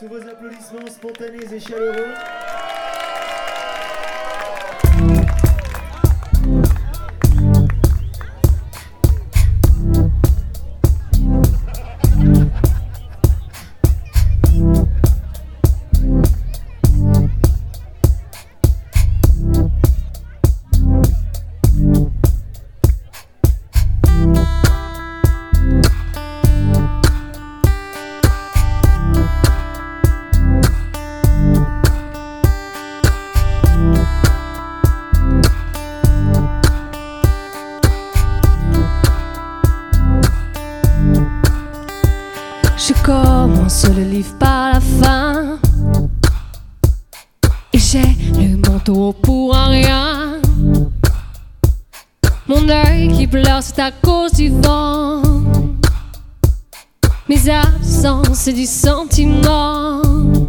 Sous vos applaudissements spontanés et chaleureux. Je commence le livre par la fin et j'ai le manteau pour un rien. Mon œil qui pleure, c'est à cause du vent. Mes absences, c'est du sentiment.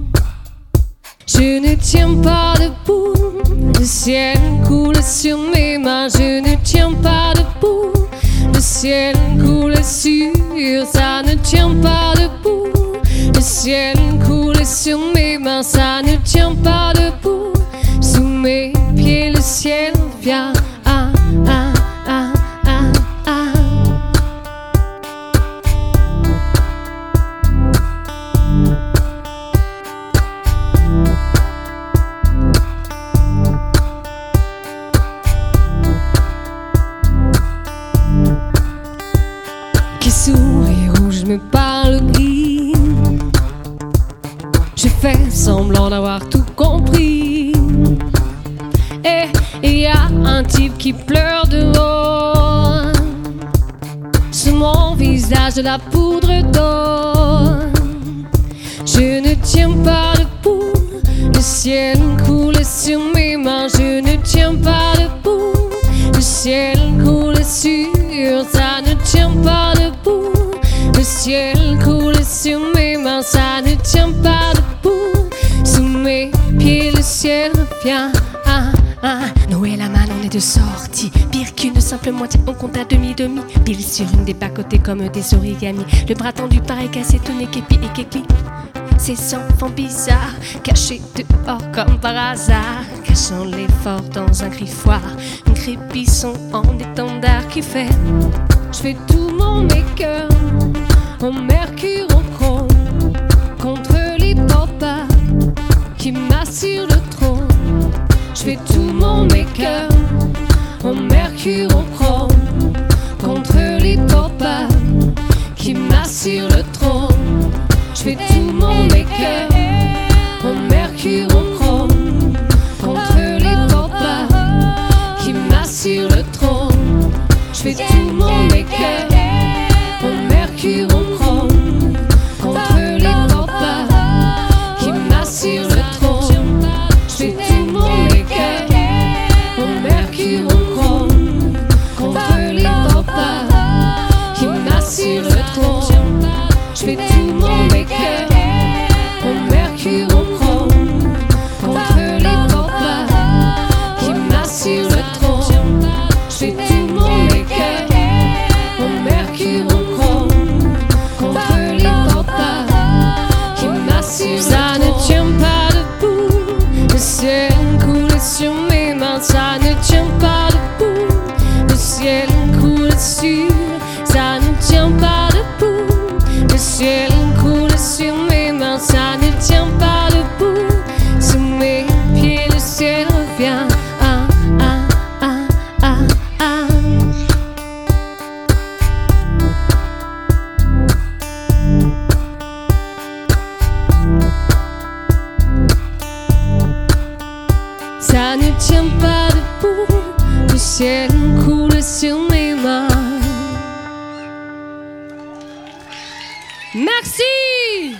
Je ne tiens pas debout, le ciel coule sur mes mains. Je ne tiens pas debout, le ciel coule sur, ça ne tient pas debout. Le ciel coule sur mes mains, ça ne tient pas debout. Sous mes pieds, le ciel vient. Qui sourit rouge me parle gris. Je fais semblant d'avoir tout compris. Et il y a un type qui pleure dehors. Sur mon visage de la poudre d'or. Je ne tiens pas debout, le ciel coule sur mes mains. Je ne tiens pas debout, le ciel coule sur, ça ne tient pas debout. Le ciel coule sur mes mains, ça ne tient pas debout. Sous mes pieds, le ciel vient. Noé la main, on est de sortie. Pire qu'une simple moitié, on compte à demi-demi. Pile sur une des bas-côtés comme des origamis. Le bras tendu pareil cassé, tonné, képi et képi. Ces enfants bizarres, cachés dehors comme par hasard, cachant l'effort dans un griffoir. Un crépisson en étendard qui fait. Je fais tout mon make-up en mercure au chrome contre les papas qui m'assurent le trône. Je fais tout mon make-up en mercure au chrome contre les papas qui m'assurent le trône. Je fais tout mon make-up en mercure au chrome contre les papas qui m'assurent le trône. Je fais tout mon make-up en mercure au chrome contre les papas qui m'assurent le trône. Je fais tout mon make-up en mercure au chrome contre les papas qui m'assurent le trône. Je fais tout mon make-up en mercure au chrome contre les papas qui m'assurent le trône. Je fais tout mon make-up en mercure au chrome contre les papas qui m'assurent le trône. Ça ne tient pas debout, le ciel coule sur mes mains. Ça ne tient pas debout, le ciel coule sur, ça ne tient pas debout. Le ciel coule sur mes mains, ça ne tient pas debout. Sous mes pieds, le ciel revient. Ça ne tient pas debout, le ciel coule sur mes mains. Merci!